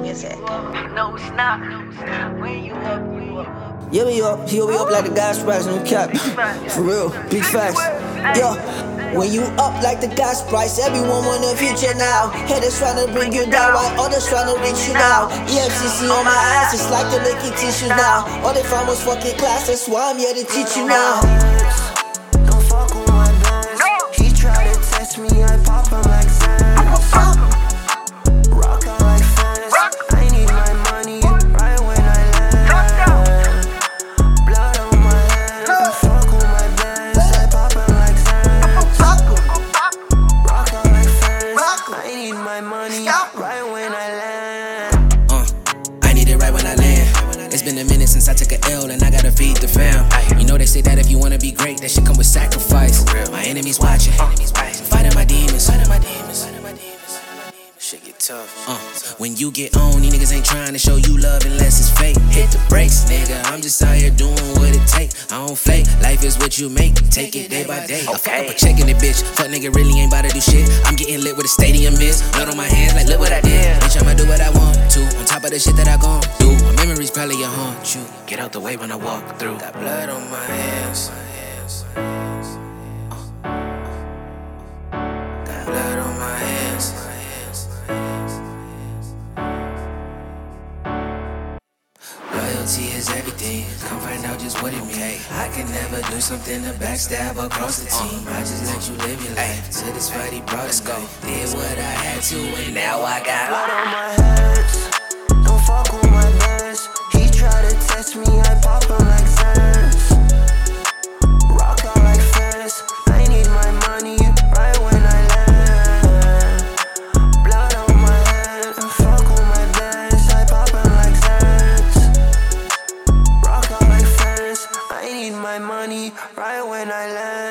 music. No, it's not. When you up, you up. Yeah, we up, like the gas price on the cap. For real, big facts. Yo, when you up like the gas price, everyone wanna future now. Haters tryna bring you down, while others tryna reach you now. EFCC on my ass, it's like they're making tissues now. All they found was fucking class, that's why I'm here to teach you now. Don't fuck with my bands. He tried to test me, I pop him like Zans. Rock out like fans. I need my money right when I land. Blood on my hands. Don't fuck with my bands. I pop him like Zans. Rock out like fans. I need my money right when I land. I need it right when I land. It's been a minute since I took a L and I gotta feed the fam. You know they say that if you wanna be great, that shit come with sacrifice. My enemies watching, fighting my demons. Shit get tough. When you get on, these niggas ain't trying to show you love unless it's fake. Hit the brakes, nigga. I'm just out here doing what it take. I don't fake. Life is what you make. Take it day by day. Okay. Fuck checking it, bitch. Fuck nigga really ain't about to do shit. I'm getting lit with a stadium is. Blood on my hands, like look what I did. Bitch, I'ma do what I want to. On top of the shit that I gon' do. My memories probably haunt you. Get out the way when I walk through. Got blood on my hands. Got blood on my hands. Loyalty is everything. Come find out just what it means. I can never do something to backstab across the team. I just let you live your life. To this fight he brought us go. Did what I had to and now I got blood on my hands. Don't fuck with my bands. He tried to test me, I pop him like Zans. Rock out like fans. I need my money right when I land. Blood on my hands. Don't fuck with my bands. I pop him like Zans. Rock out like fans. I need my money right when I land.